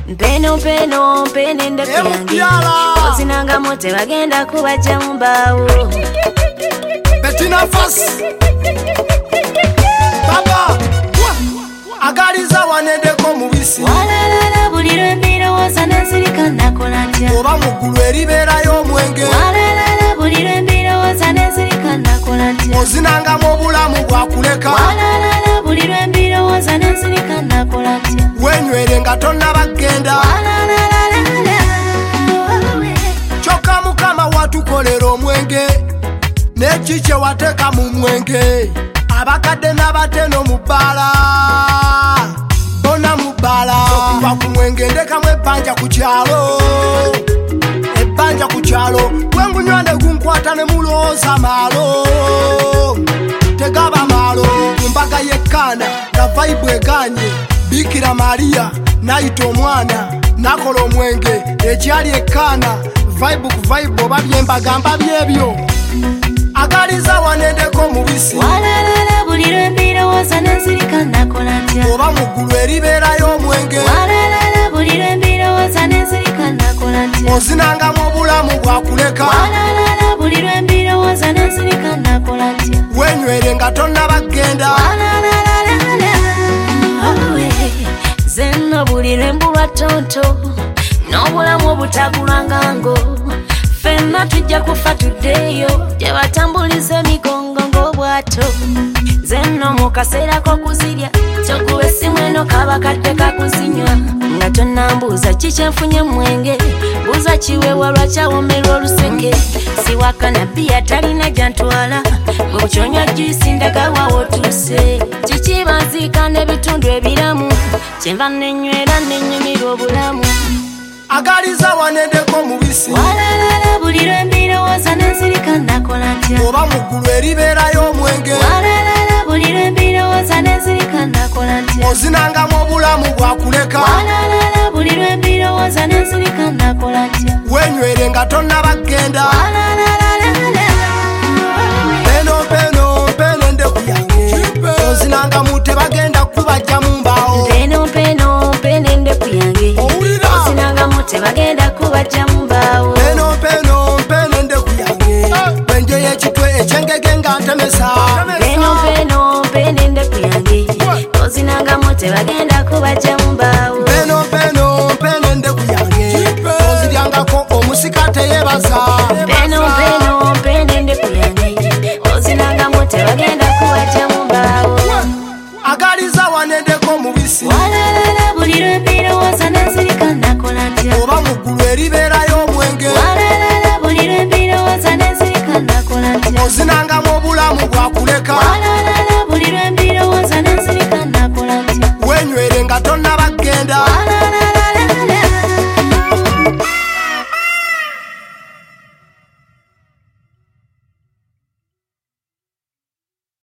Mpeno mpene ndakuyange ozinanga mote bagenda kubaja mumbawo Betina Fas Baba Agaliza wanendeko mubisi Walalala buliro embirowoza nensirika nakola ntya Oba mugulu eriberayo omwenge Walalala buliro embirowoza nensirika nakola ntya Ozinanga mu bulamu bwakuleka Walalala buliro embirowoza nensirika nakola ntya Wenywere nga tonnabagenda Kyokka Mukama watukolera omwenge Neki kye wateeka mu mwenge Abakadde n'abateno mu bbaala Bonna mu bbaala Okuva ku mwenge ndekamu ebbanja ku kyalo Ebbanja ku kyalo Gwengunywa ne gunkwata ne mulowooza maalo Tegaba maalo ku mbaga y'ekkaana nga vayibu eganye Bikira Maria nayita omwana nakola omwenge ekyali ekkaana vibe ku vibe oba byembagamba byebyo Agaliza wanendeko mubisi Walalala buliro embirowoza nensirika nakola ntya oba muggulu eriberayo omwenge Walalala buliro embirowoza nensirika nakola ntya ozinangamu obulamu bwakuleka Walalala buliro embirowoza nensirika nakola ntya wenywere nga tonnabagenda Zenno buliro embulwa tonto n'obulamu obutagulwangango Fenna tujja kufa tuddeeyo gye batambuliza emigongo ng'obwato Zenno mu kaseera k'okuzirya kyokuba essimu eno kabakadde kakuzinywa nga tonnambuuza kikyenfunye mwenge buuza kiweewa lwakyawomerwa oluseke siwakana bbiya talina gyantwala bw'okyonywa juyisi ndagawa wotuuse kiki banziika n'ebitundu ebiramu kyenva nenywera nenyumirwa obulamu Agaliza wanendeko mubisi Walalala buliro embirowoza nensirika nakola ntya oba muggulu eriberayo omwenge Walalala buliro embirowoza nensirika nakola ntya ozinangamu obulamu bwakuleka Walalala buliro embirowoza nensirika nakola ntya wenywere nga tonnabagenda Walalala